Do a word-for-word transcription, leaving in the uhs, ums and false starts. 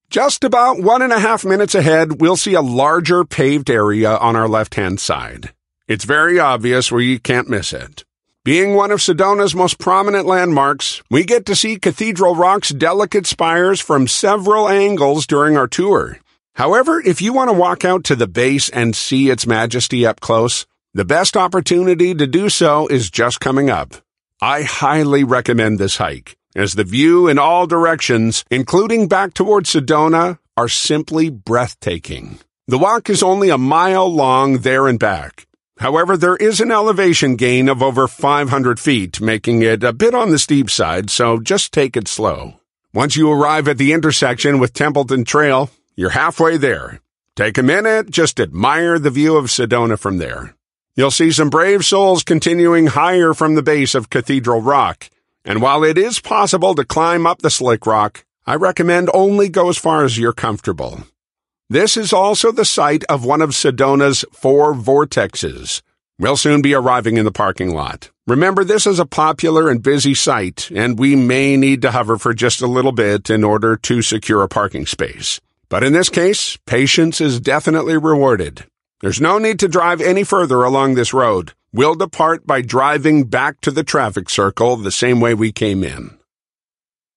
Just about one and a half minutes ahead, we'll see a larger paved area on our left-hand side. It's very obvious where you can't miss it. Being one of Sedona's most prominent landmarks, we get to see Cathedral Rock's delicate spires from several angles during our tour. However, if you want to walk out to the base and see its majesty up close, the best opportunity to do so is just coming up. I highly recommend this hike, as the view in all directions, including back towards Sedona, are simply breathtaking. The walk is only a mile long there and back. However, there is an elevation gain of over five hundred feet, making it a bit on the steep side, so just take it slow. Once you arrive at the intersection with Templeton Trail, you're halfway there. Take a minute, just admire the view of Sedona from there. You'll see some brave souls continuing higher from the base of Cathedral Rock, and while it is possible to climb up the slick rock, I recommend only go as far as you're comfortable. This is also the site of one of Sedona's four vortexes. We'll soon be arriving in the parking lot. Remember, this is a popular and busy site, and we may need to hover for just a little bit in order to secure a parking space. But in this case, patience is definitely rewarded. There's no need to drive any further along this road. We'll depart by driving back to the traffic circle the same way we came in.